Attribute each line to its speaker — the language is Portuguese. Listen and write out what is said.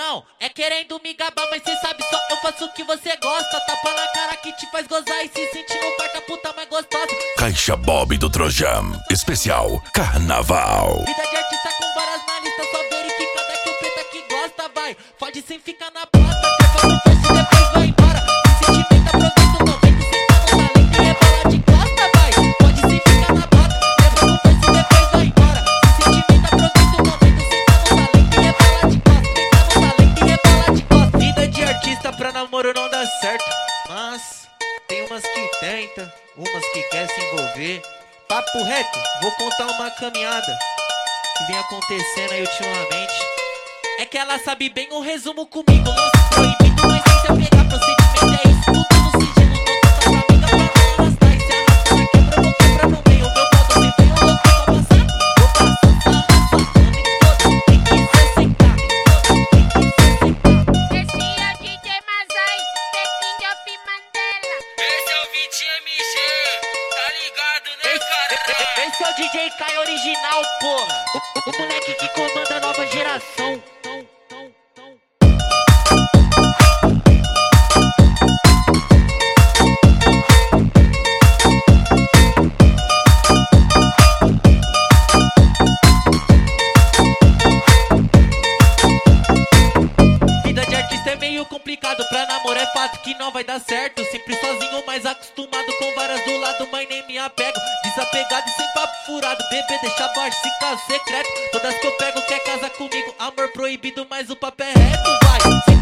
Speaker 1: Não, é querendo me gabar, mas cê sabe só eu faço o que você gosta. Tapa na cara que te faz gozar e se sentir no quarto a puta mais gostosa.
Speaker 2: Caixa Bob do Trojan, especial Carnaval.
Speaker 1: Vida de artista com várias malistas, só verificada que o preta que gosta, vai. Fode sem ficar na plata, trepa no verso e depois vai embora. Se sentimento aproveita o momento, senta no talento e rebola de costa, vai. Fode sem ficar na plata, trepa no verso e depois vai embora. Se sentimento aproveita o momento, senta no talento e rebola de costa. Senta no talento e rebola de costa. Vida de artista pra namoro não dá certo, mas tem umas que tenta, umas que quer se envolver. Papo reto, vou contar uma caminhada que vem acontecendo aí ultimamente. É que ela sabe bem o resumo comigo. Lance proibido, mas sem se apegar. Procedimento é isso, tudo no sigilo. Não conta pra amiga pra não arrastar. E se arrasta na quebra, vou quebrar no meio. Meu modo sem freio, louco pra passar. Vou passar, arrasando em todo. Quem quiser sentar, quem quiser sentar.
Speaker 3: Esse é o DJ Mazai, The King of Mandela.
Speaker 4: Esse é o Vitinho MG, tá ligado, né, cara?
Speaker 1: Esse é o DJ Kai original, porra. O moleque que comanda a nova geração. Vida de artista é meio complicado, pra namorar é fato que não vai dar certo. Sempre sozinho, mas acostumado com várias do lado, mas nem me apego. Desapegado e sem papo furado, bebê deixa baixo, se caso secreto. Todas que eu pego quer casar comigo, amor proibido, mas o papo é reto, vai.